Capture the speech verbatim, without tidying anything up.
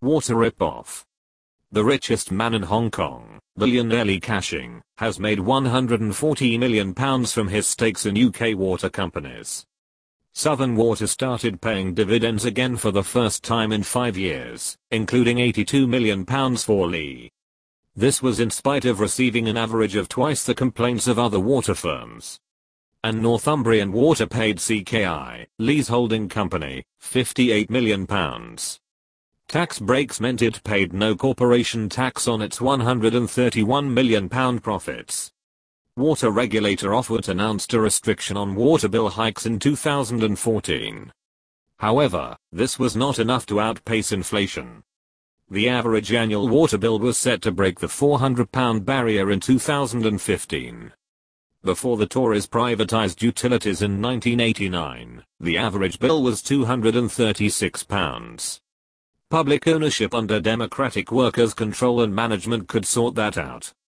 Water rip-off. The richest man in Hong Kong, billionaire Li Ka-shing, has made one hundred forty million pounds from his stakes in U K water companies. Southern Water started paying dividends again for the first time in five years, including eighty-two million pounds for Li. This was in spite of receiving an average of twice the complaints of other water firms. And Northumbrian Water paid C K I, Li's holding company, fifty-eight million pounds. Tax breaks meant it paid no corporation tax on its one hundred thirty-one million pound profits. Water regulator Ofwat announced a restriction on water bill hikes in two thousand fourteen. However, this was not enough to outpace inflation. The average annual water bill was set to break the four hundred pound barrier in two thousand fifteen. Before the Tories privatised utilities in nineteen eighty-nine, the average bill was two hundred thirty-six pounds. Public ownership under democratic workers' control and management could sort that out.